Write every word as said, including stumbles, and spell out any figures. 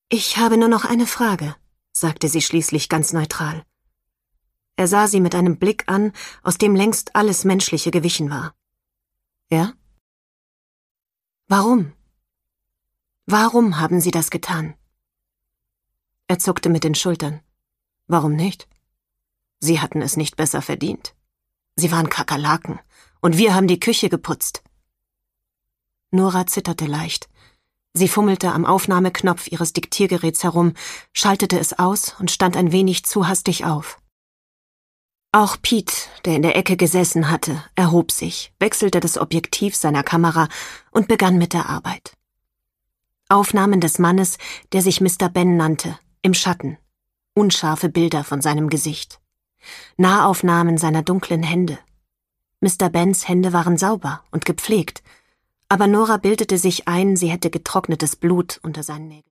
»Ich habe nur noch eine Frage«, sagte sie schließlich ganz neutral. Er sah sie mit einem Blick an, aus dem längst alles Menschliche gewichen war. »Ja?« »Warum? Warum haben Sie das getan?« Er zuckte mit den Schultern. »Warum nicht? Sie hatten es nicht besser verdient. Sie waren Kakerlaken, und wir haben die Küche geputzt.« Nora zitterte leicht. Sie fummelte am Aufnahmeknopf ihres Diktiergeräts herum, schaltete es aus und stand ein wenig zu hastig auf. Auch Pete, der in der Ecke gesessen hatte, erhob sich, wechselte das Objektiv seiner Kamera und begann mit der Arbeit. Aufnahmen des Mannes, der sich Mister Ben nannte, im Schatten, unscharfe Bilder von seinem Gesicht, Nahaufnahmen seiner dunklen Hände. Mister Bens Hände waren sauber und gepflegt, aber Nora bildete sich ein, sie hätte getrocknetes Blut unter seinen Nägeln.